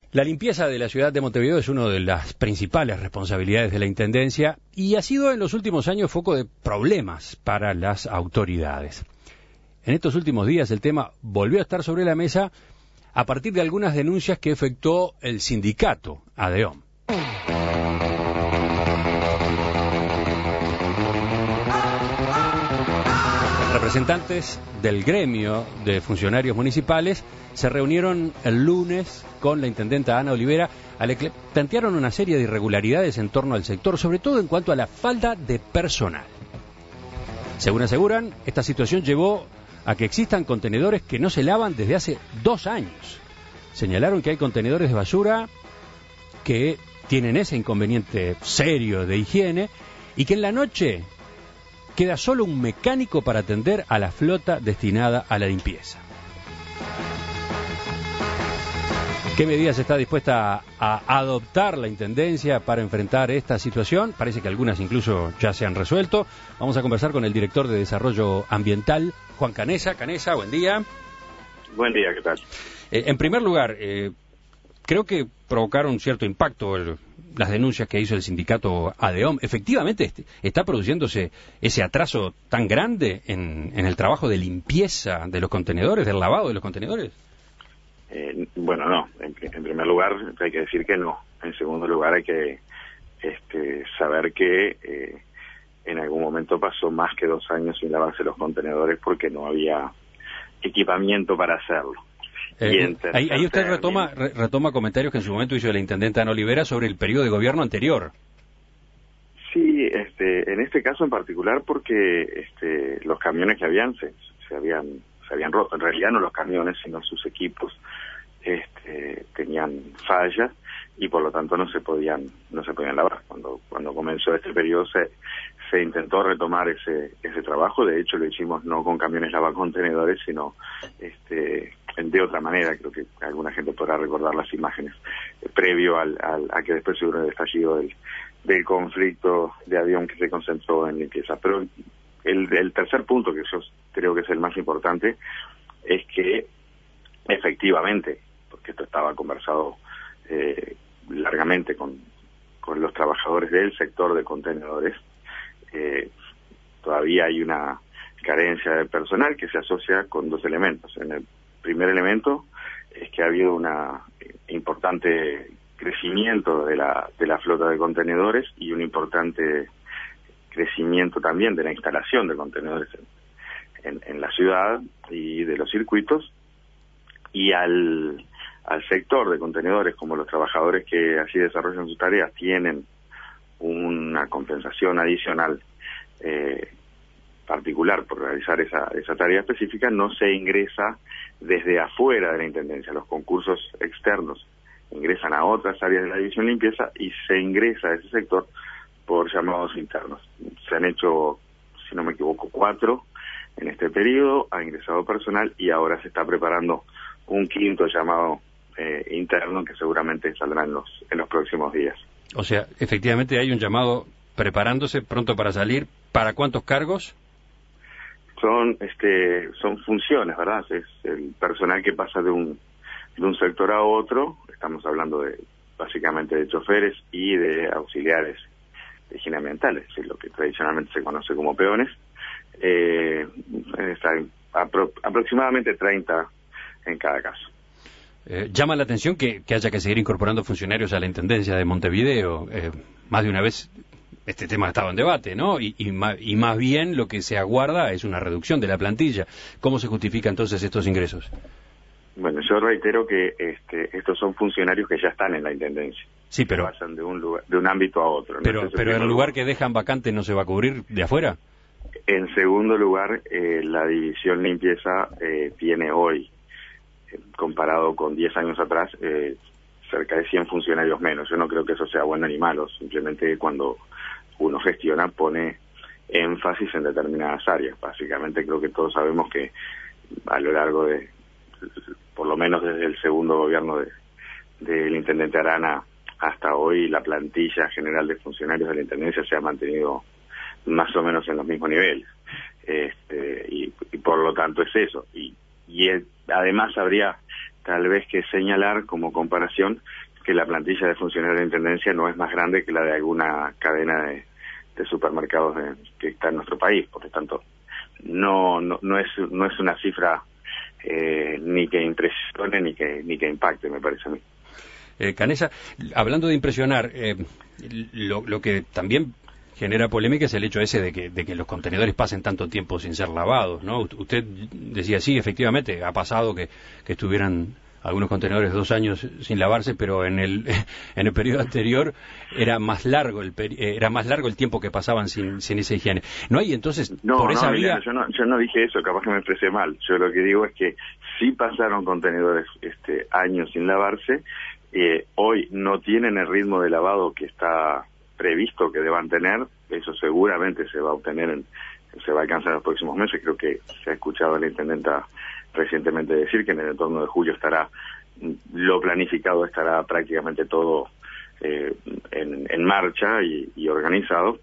La limpieza de la ciudad de Montevideo es una de las principales responsabilidades de la Intendencia y ha sido en los últimos años foco de problemas para las autoridades. En estos últimos días el tema volvió a estar sobre la mesa a partir de algunas denuncias que efectuó el sindicato ADEOM. Representantes del gremio de funcionarios municipales se reunieron el lunes con la intendenta Ana Olivera, a la que plantearon una serie de irregularidades en torno al sector, sobre todo en cuanto a la falta de personal. Según aseguran, esta situación llevó a que existan contenedores que no se lavan desde hace 2 años. Señalaron que hay contenedores de basura que tienen ese inconveniente serio de higiene y que en la noche queda solo un mecánico para atender a la flota destinada a la limpieza. ¿Qué medidas está dispuesta a adoptar la Intendencia para enfrentar esta situación? Parece que algunas incluso ya se han resuelto. Vamos a conversar con el director de Desarrollo Ambiental, Juan Canesa. Canesa, buen día. Buen día, ¿qué tal? En primer lugar, creo que provocaron cierto impacto las denuncias que hizo el sindicato ADEOM. ¿Efectivamente está produciéndose ese atraso tan grande en el trabajo de limpieza de los contenedores, del lavado de los contenedores? Bueno, no. En primer lugar hay que decir que no. En segundo lugar hay que saber que en algún momento pasó más que 2 años sin lavarse los contenedores porque no había equipamiento para hacerlo. Ahí usted retoma comentarios que en su momento hizo la intendenta Ana Olivera sobre el periodo de gobierno anterior. Sí, en este caso en particular porque los camiones que habían se habían roto. En realidad no los camiones, sino sus equipos tenían fallas y por lo tanto no se podían lavar. Cuando comenzó este periodo se intentó retomar ese trabajo. De hecho lo hicimos no con camiones lavacontenedores, sino de otra manera. Creo que alguna gente podrá recordar las imágenes previo a que después hubo el estallido del conflicto de ADEOM que se concentró en limpieza. Pero el tercer punto, que yo creo que es el más importante, es que efectivamente, porque esto estaba conversado largamente con los trabajadores del sector de contenedores, todavía hay una carencia de personal que se asocia con 2 elementos. En el primer elemento es que ha habido una importante crecimiento de la flota de contenedores y un importante crecimiento también de la instalación de contenedores en la ciudad y de los circuitos, y al sector de contenedores, como los trabajadores que así desarrollan sus tareas tienen una compensación adicional particular por realizar esa tarea específica, no se ingresa desde afuera de la Intendencia. Los concursos externos ingresan a otras áreas de la División Limpieza y se ingresa a ese sector por llamados internos. Se han hecho, si no me equivoco, 4 en este periodo, ha ingresado personal y ahora se está preparando un 5º llamado interno que seguramente saldrá en los próximos días. O sea, efectivamente hay un llamado preparándose pronto para salir. ¿Para cuántos cargos? Son funciones, ¿verdad? Es el personal que pasa de un sector a otro. Estamos hablando básicamente de choferes y de auxiliares de higiene ambiental, es lo que tradicionalmente se conoce como peones. Aproximadamente 30 en cada caso. Llama la atención que haya que seguir incorporando funcionarios a la Intendencia de Montevideo. Más de una vez este tema ha estado en debate, ¿no? Y más bien lo que se aguarda es una reducción de la plantilla. ¿Cómo se justifican entonces estos ingresos? Bueno, yo reitero que estos son funcionarios que ya están en la Intendencia. Sí, pero pasan de un ámbito a otro, ¿no? Pero el lugar que dejan vacante no se va a cubrir de afuera. En segundo lugar, la División Limpieza tiene hoy, comparado con 10 años atrás, cerca de 100 funcionarios menos. Yo no creo que eso sea bueno ni malo, simplemente cuando uno gestiona pone énfasis en determinadas áreas. Básicamente creo que todos sabemos que a lo largo de, por lo menos desde el segundo gobierno del intendente Arana hasta hoy, la plantilla general de funcionarios de la Intendencia se ha mantenido más o menos en los mismos niveles. Y por lo tanto es eso. Y además habría tal vez que señalar como comparación que la plantilla de funcionarios de intendencia no es más grande que la de alguna cadena de supermercados que está en nuestro país. Por lo tanto, no es una cifra ni que impresione ni que impacte, me parece a mí. Canessa, hablando de impresionar, lo que también genera polémica es el hecho ese de que los contenedores pasen tanto tiempo sin ser lavados, ¿no? Usted decía, sí, efectivamente, ha pasado que estuvieran algunos contenedores 2 años sin lavarse, pero en el periodo anterior era más largo el tiempo que pasaban sin esa higiene. ¿No hay entonces por esa vía? Yo no dije eso, capaz que me expresé mal. Yo lo que digo es que sí pasaron contenedores años sin lavarse. Hoy no tienen el ritmo de lavado que está previsto que deban tener. Eso seguramente se va a obtener, se va a alcanzar en los próximos meses. Creo que se ha escuchado a la intendenta recientemente decir que en el entorno de julio estará, lo planificado estará prácticamente todo en marcha y organizado.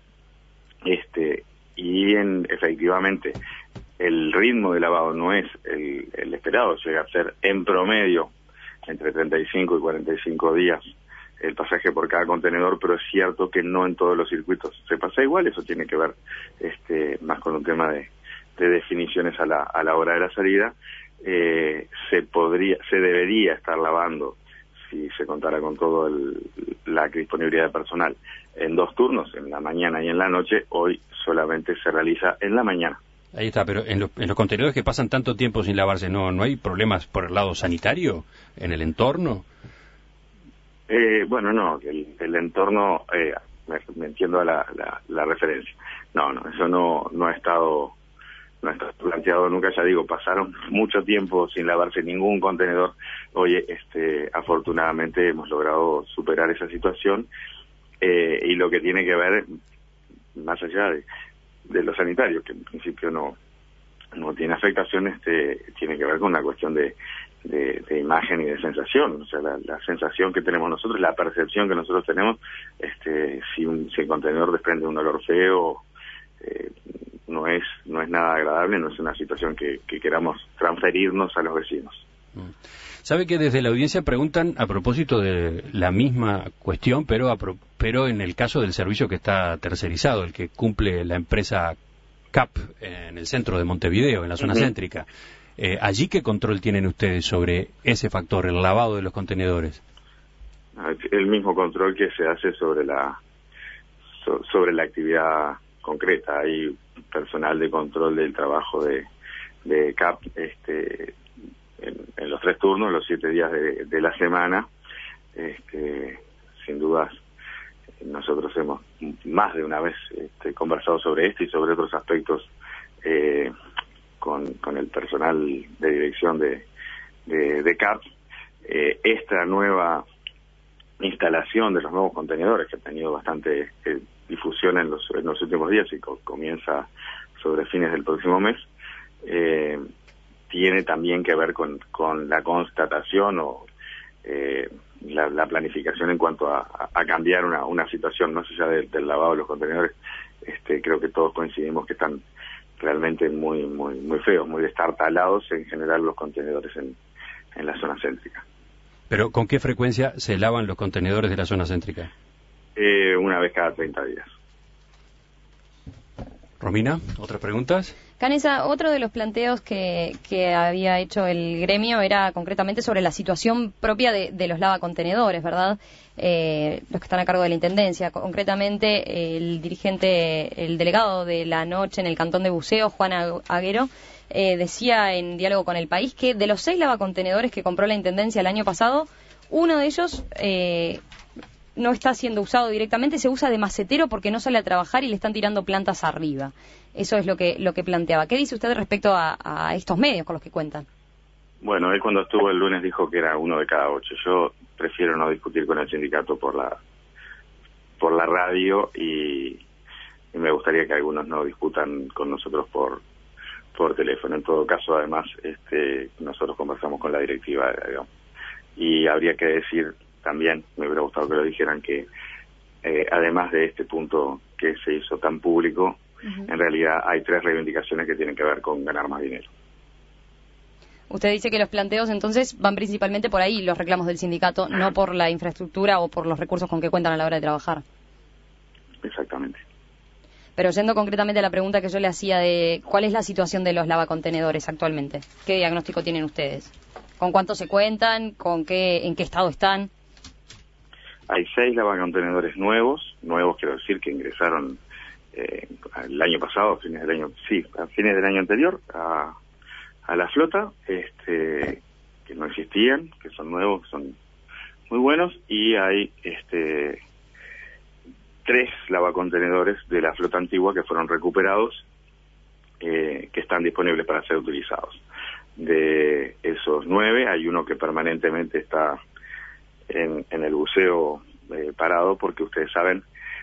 Efectivamente el ritmo de lavado no es el esperado, llega a ser en promedio entre 35 y 45 días el pasaje por cada contenedor, pero es cierto que no en todos los circuitos se pasa igual. Eso tiene que ver más con un tema de definiciones a la hora de la salida. Se debería estar lavando, si se contara con toda la disponibilidad de personal, en 2 turnos, en la mañana y en la noche. Hoy solamente se realiza en la mañana. Ahí está, pero en los contenedores que pasan tanto tiempo sin lavarse, ¿no hay problemas por el lado sanitario en el entorno? Bueno, no, el entorno, me entiendo a la referencia. No, eso no ha estado planteado nunca. Ya digo, pasaron mucho tiempo sin lavarse ningún contenedor. Hoy, afortunadamente hemos logrado superar esa situación, y lo que tiene que ver, más allá de lo sanitario, que en principio no tiene afectación, tiene que ver con una cuestión de imagen y de sensación. O sea, la sensación que tenemos nosotros, la percepción que nosotros tenemos, si el contenedor desprende un olor feo, no es nada agradable, no es una situación que queramos transferirnos a los vecinos. Sabe que desde la audiencia preguntan a propósito de la misma cuestión, pero en el caso del servicio que está tercerizado, el que cumple la empresa CAP en el centro de Montevideo, en la zona céntrica. ¿Allí qué control tienen ustedes sobre ese factor, el lavado de los contenedores? El mismo control que se hace sobre la actividad concreta. Hay personal de control del trabajo de CAP en los 3 turnos, los 7 días de la semana. Sin dudas, nosotros hemos más de una vez conversado sobre esto y sobre otros aspectos con el personal de dirección de CAP. Esta nueva instalación de los nuevos contenedores, que ha tenido bastante difusión en los últimos días y comienza sobre fines del próximo mes, tiene también que ver con la constatación o la planificación en cuanto a cambiar una situación más allá del lavado de los contenedores. Creo que todos coincidimos que están realmente muy feos, muy destartalados en general los contenedores en la zona céntrica. ¿Pero con qué frecuencia se lavan los contenedores de la zona céntrica? Una vez cada 30 días. Romina, ¿otras preguntas? Canessa, otro de los planteos que había hecho el gremio era concretamente sobre la situación propia de los lavacontenedores, ¿verdad? Los que están a cargo de la Intendencia. Concretamente, el delegado de la noche en el Cantón de Buceo, Juan Aguero, decía en diálogo con El País que de los 6 lavacontenedores que compró la Intendencia el año pasado, uno de ellos no está siendo usado directamente, se usa de macetero porque no sale a trabajar y le están tirando plantas arriba. Eso es lo que planteaba. ¿Qué dice usted respecto a estos medios con los que cuentan? Bueno, él cuando estuvo el lunes dijo que era 1 de cada 8. Yo prefiero no discutir con el sindicato por la radio y me gustaría que algunos no discutan con nosotros por teléfono. En todo caso, además, nosotros conversamos con la directiva, digamos. Y habría que decir también, me hubiera gustado que lo dijeran, que además de este punto que se hizo tan público, en realidad hay 3 reivindicaciones que tienen que ver con ganar más dinero. Usted dice que los planteos entonces van principalmente por ahí, los reclamos del sindicato, no por la infraestructura o por los recursos con que cuentan a la hora de trabajar. Exactamente. Pero yendo concretamente a la pregunta que yo le hacía de cuál es la situación de los lavacontenedores actualmente, ¿qué diagnóstico tienen ustedes? ¿Con cuánto se cuentan? ¿En qué estado están? Hay 6 lavacontenedores nuevos quiero decir que ingresaron el año pasado, a fines del año anterior, a la flota, que no existían, que son nuevos, que son muy buenos, y hay 3 lavacontenedores de la flota antigua que fueron recuperados, que están disponibles para ser utilizados. De esos 9, hay uno que permanentemente está en el buceo parado, porque ustedes saben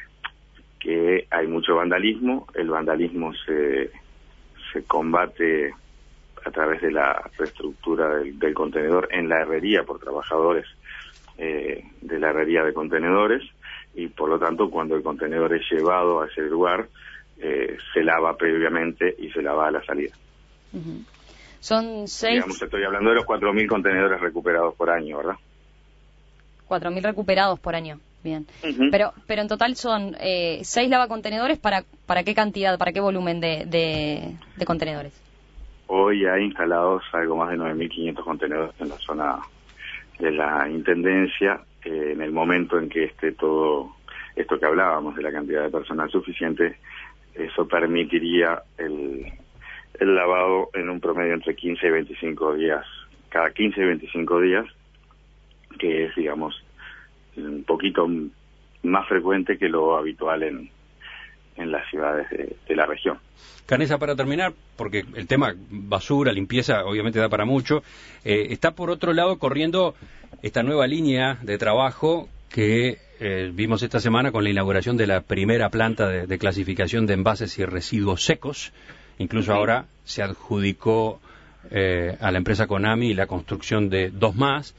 que hay mucho vandalismo. El vandalismo se combate a través de la reestructura del contenedor en la herrería por trabajadores de la herrería de contenedores, y por lo tanto cuando el contenedor es llevado a ese lugar se lava previamente y se lava a la salida. Uh-huh. Son 6... Digamos, estoy hablando de los 4.000 contenedores recuperados por año, ¿verdad? 4.000 recuperados por año, bien. Uh-huh. Pero en total son 6 lavacontenedores, ¿para qué cantidad, para qué volumen de contenedores? Hoy hay instalados algo más de 9.500 contenedores en la zona de la Intendencia. En el momento en que esté todo esto que hablábamos de la cantidad de personal suficiente, eso permitiría el lavado en un promedio entre 15 y 25 días, cada 15 y 25 días, que es, digamos, un poquito más frecuente que lo habitual en las ciudades de la región. Canessa, para terminar, porque el tema basura, limpieza, obviamente da para mucho, está por otro lado corriendo esta nueva línea de trabajo que vimos esta semana con la inauguración de la primera planta de clasificación de envases y residuos secos. Incluso ahora se adjudicó a la empresa Conami la construcción de 2 más.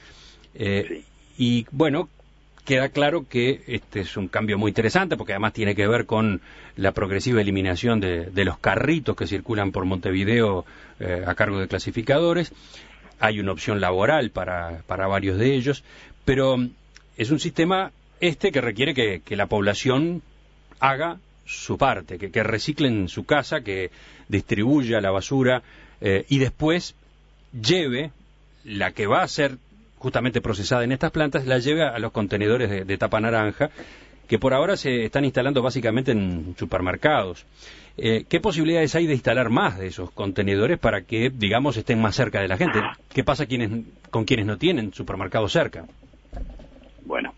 Y bueno, queda claro que este es un cambio muy interesante, porque además tiene que ver con la progresiva eliminación de los carritos que circulan por Montevideo a cargo de clasificadores. Hay una opción laboral para varios de ellos, pero es un sistema que requiere que la población haga su parte, que recicle en su casa, que distribuya la basura y después lleve la que va a ser justamente procesada en estas plantas, la lleve a los contenedores de tapa naranja, que por ahora se están instalando básicamente en supermercados. ¿Qué posibilidades hay de instalar más de esos contenedores para que, digamos, estén más cerca de la gente? ¿Qué pasa con quienes no tienen supermercados cerca? Bueno,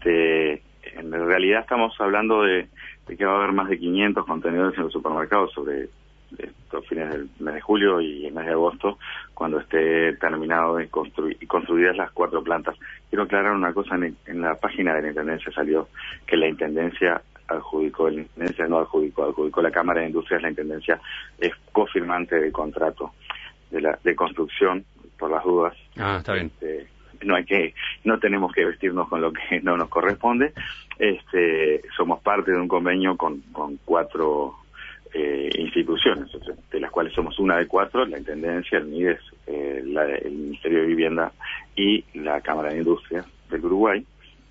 en realidad estamos hablando de que va a haber más de 500 contenedores en los supermercados sobre estos fines del mes de julio y el mes de agosto, cuando esté terminado y construidas las 4 plantas. Quiero aclarar una cosa, en la página de la Intendencia salió que la Intendencia adjudicó la Cámara de Industrias. La Intendencia es cofirmante del contrato de construcción, por las dudas. Está bien. No tenemos que vestirnos con lo que no nos corresponde. Somos parte de un convenio con 4 instituciones, de las cuales somos una de 4, la Intendencia, el MIDES, el Ministerio de Vivienda y la Cámara de Industria del Uruguay.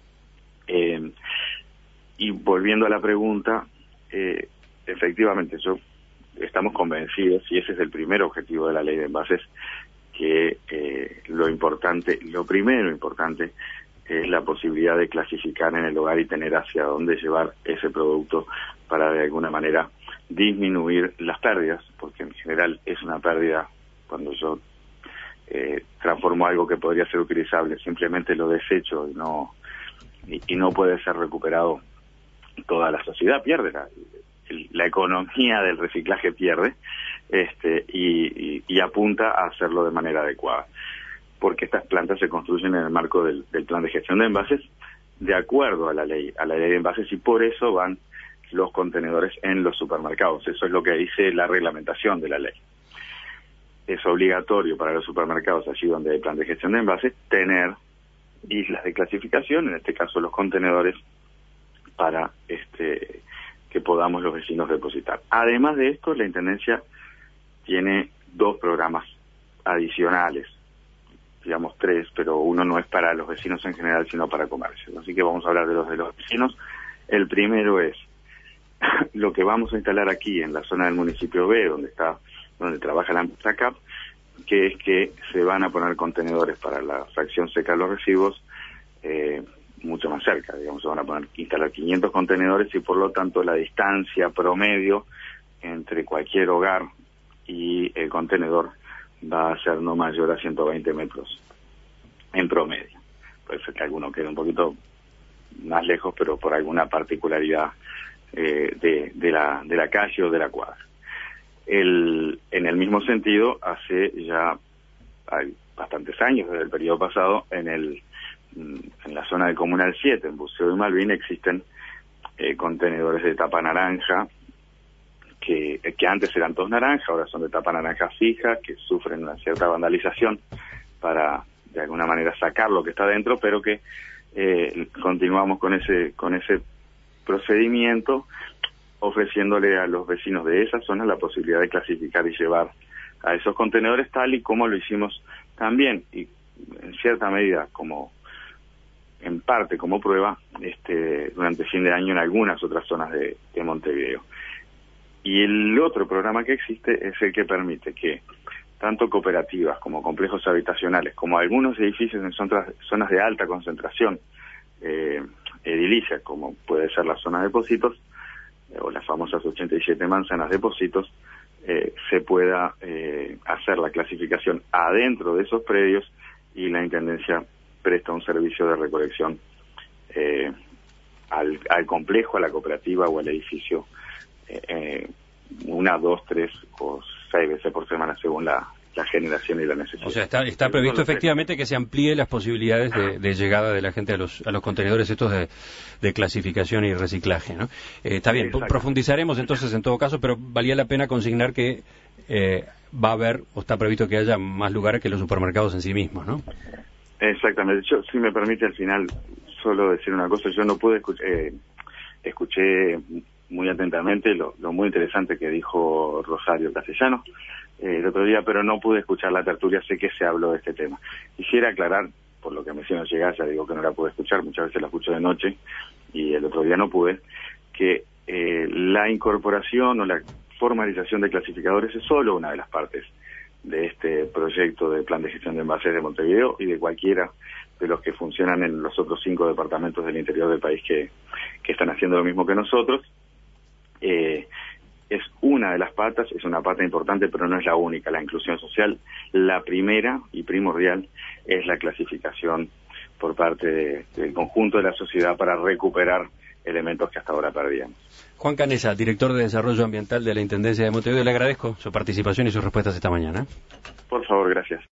Y volviendo a la pregunta, efectivamente, estamos convencidos, y ese es el primer objetivo de la ley de envases, que lo primero importante es la posibilidad de clasificar en el hogar y tener hacia dónde llevar ese producto para de alguna manera disminuir las pérdidas, porque en general es una pérdida cuando yo transformo algo que podría ser utilizable, simplemente lo desecho y no puede ser recuperado. Toda la sociedad pierde, la economía del reciclaje pierde, y apunta a hacerlo de manera adecuada, porque estas plantas se construyen en el marco del plan de gestión de envases, de acuerdo a la ley de envases, y por eso van los contenedores en los supermercados. Eso es lo que dice la reglamentación de la ley. Es obligatorio para los supermercados, allí donde hay plan de gestión de envases, tener islas de clasificación, en este caso los contenedores, para que podamos los vecinos depositar. Además de esto, la Intendencia tiene 2 programas adicionales, digamos 3, pero uno no es para los vecinos en general, sino para comercios. Así que vamos a hablar de los vecinos. El primero es lo que vamos a instalar aquí en la zona del municipio B, donde trabaja la empresa CAP, que es que se van a poner contenedores para la fracción seca de los residuos mucho más cerca, digamos, se van a instalar 500 contenedores y por lo tanto la distancia promedio entre cualquier hogar y el contenedor va a ser no mayor a 120 metros en promedio. Puede ser que alguno quede un poquito más lejos, pero por alguna particularidad de la calle o de la cuadra. En el mismo sentido, hace ya hay bastantes años, desde el periodo pasado, en la zona del Comunal 7, en Buceo y Malvin, existen contenedores de tapa naranja, que antes eran todos naranja, ahora son de tapa naranja fija, que sufren una cierta vandalización para, de alguna manera, sacar lo que está dentro, pero que continuamos con ese procedimiento, ofreciéndole a los vecinos de esa zona la posibilidad de clasificar y llevar a esos contenedores tal y como lo hicimos también, y en cierta medida en parte como prueba durante fin de año en algunas otras zonas de Montevideo. Y el otro programa que existe es el que permite que tanto cooperativas como complejos habitacionales, como algunos edificios en zonas de alta concentración edilicia, como puede ser la zona de Pocitos, o las famosas 87 manzanas de Pocitos, se pueda hacer la clasificación adentro de esos predios y la Intendencia presta un servicio de recolección al complejo, a la cooperativa o al edificio 1, 2, 3 o 6 veces por semana según la generación y la necesidad. O sea, está previsto efectivamente que se amplíe las posibilidades de llegada de la gente a los contenedores estos de clasificación y reciclaje, ¿no? Está bien, profundizaremos entonces en todo caso, pero valía la pena consignar que va a haber, o está previsto que haya más lugares que los supermercados en sí mismos, ¿no? Exactamente. Yo, si me permite, al final, solo decir una cosa. Yo no pude escuché muy atentamente lo muy interesante que dijo Rosario Castellano el otro día, pero no pude escuchar la tertulia, sé que se habló de este tema. Quisiera aclarar, por lo que me hicieron llegar, ya digo que no la pude escuchar, muchas veces la escucho de noche, y el otro día no pude, que la incorporación o la formalización de clasificadores es solo una de las partes de este proyecto de plan de gestión de envases de Montevideo y de cualquiera de los que funcionan en los otros 5 departamentos del interior del país que están haciendo lo mismo que nosotros. Es una de las patas, es una pata importante, pero no es la única. La inclusión social, la primera y primordial, es la clasificación por parte del conjunto de la sociedad para recuperar elementos que hasta ahora perdíamos. Juan Canesa, director de Desarrollo Ambiental de la Intendencia de Montevideo, le agradezco su participación y sus respuestas esta mañana. Por favor, gracias.